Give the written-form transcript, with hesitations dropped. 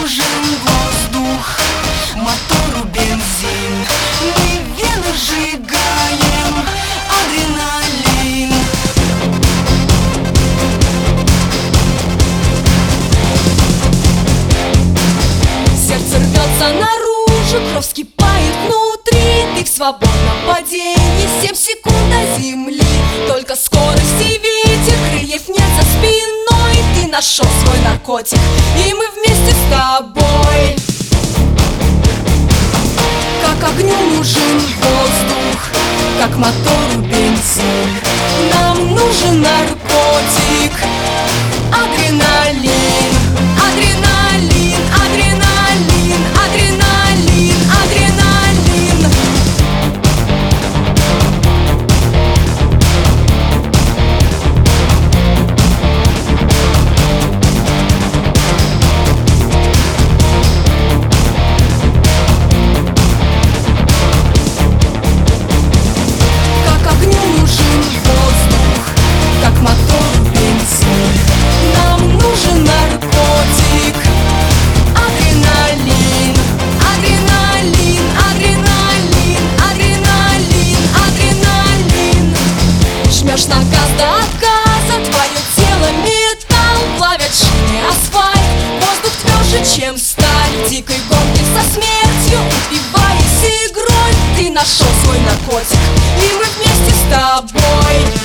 нужен воздух, мотору бензин. Мы в венах сжигаем адреналин. Сердце рвется наружу, кровь вскипает внутри. Ты в свободном падении, 7 секунд до земли. Только скорость и ветер, крыльев нет за спиной. Ты нашел свой наркотик, и мы вместе с тобой. Как огню нужен воздух, как мотору бензин. Нам нужен наркотик, адреналин. Адреналин, адреналин, адреналин, адреналин. Как огню нужен воздух, как мотору бензин. Нам нужен наркотик, адреналин. Адреналин, адреналин, адреналин, адреналин. Жмешь на газ до отказа, твое тело металл. Плавят шины, асфальт, воздух тверже, чем сталь. В дикой гонке со смертью, упиваясь игрой. Ты нашел свой наркотик, и мы вместе с тобой.